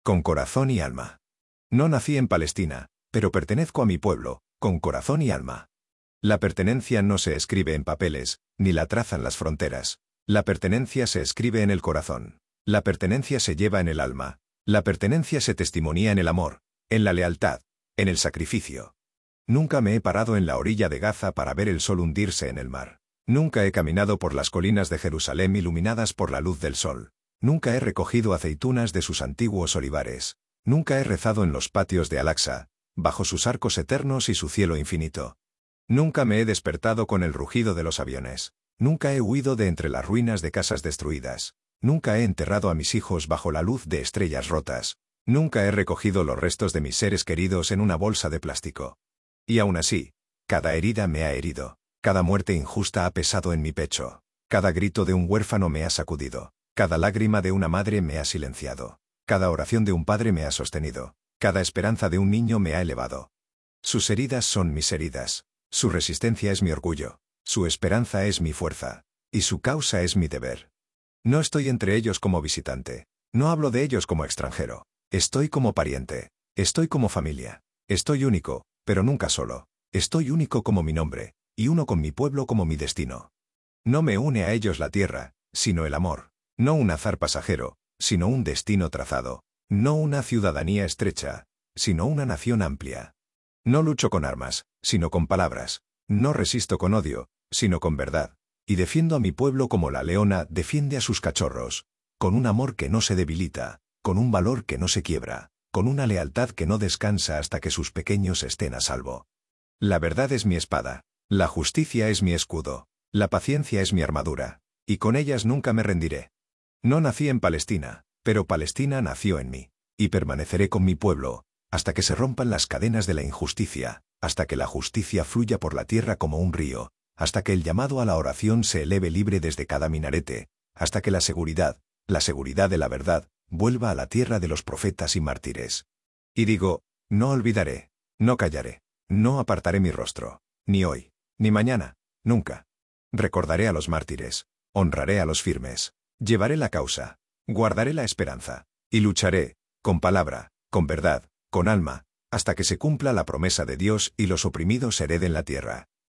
con corazón y alma. No nací en Palestina, pero pertenezco a mi pueblo, con corazón y alma. La pertenencia no se escribe en papeles, ni la trazan las fronteras. La pertenencia se escribe en el corazón. La pertenencia se lleva en el alma. La pertenencia se testimonia en el amor, en la lealtad, en el sacrificio. Nunca me he parado en la orilla de Gaza para ver el sol hundirse en el mar. Nunca he caminado por las colinas de Jerusalén iluminadas por la luz del sol. Nunca he recogido aceitunas de sus antiguos olivares. Nunca he rezado en los patios de Al-Aqsa, bajo sus arcos eternos y su cielo infinito. Nunca me he despertado con el rugido de los aviones. Nunca he huido de entre las ruinas de casas destruidas. Nunca he enterrado a mis hijos bajo la luz de estrellas rotas. Nunca he recogido los restos de mis seres queridos en una bolsa de plástico. Y aún así, cada herida me ha herido. Cada muerte injusta ha pesado en mi pecho. Cada grito de un huérfano me ha sacudido. Cada lágrima de una madre me ha silenciado. Cada oración de un padre me ha sostenido. Cada esperanza de un niño me ha elevado. Sus heridas son mis heridas. Su resistencia es mi orgullo. Su esperanza es mi fuerza. Y su causa es mi deber. No estoy entre ellos como visitante. No hablo de ellos como extranjero. Estoy como pariente. Estoy como familia. Estoy único, pero nunca solo. Estoy único como mi nombre, y uno con mi pueblo como mi destino. No me une a ellos la tierra, sino el amor. No un azar pasajero, sino un destino trazado. No una ciudadanía estrecha, sino una nación amplia. No lucho con armas, sino con palabras. No resisto con odio, sino con verdad. Y defiendo a mi pueblo como la leona defiende a sus cachorros, con un amor que no se debilita, con un valor que no se quiebra, con una lealtad que no descansa hasta que sus pequeños estén a salvo. La verdad es mi espada, la justicia es mi escudo, la paciencia es mi armadura, y con ellas nunca me rendiré. No nací en Palestina, pero Palestina nació en mí, y permaneceré con mi pueblo, hasta que se rompan las cadenas de la injusticia, hasta que la justicia fluya por la tierra como un río, hasta que el llamado a la oración se eleve libre desde cada minarete, hasta que la seguridad de la verdad, vuelva a la tierra de los profetas y mártires. Y digo, no olvidaré, no callaré, no apartaré mi rostro, ni hoy, ni mañana, nunca. Recordaré a los mártires, honraré a los firmes, llevaré la causa, guardaré la esperanza, y lucharé, con palabra, con verdad, con alma, hasta que se cumpla la promesa de Dios y los oprimidos hereden la tierra.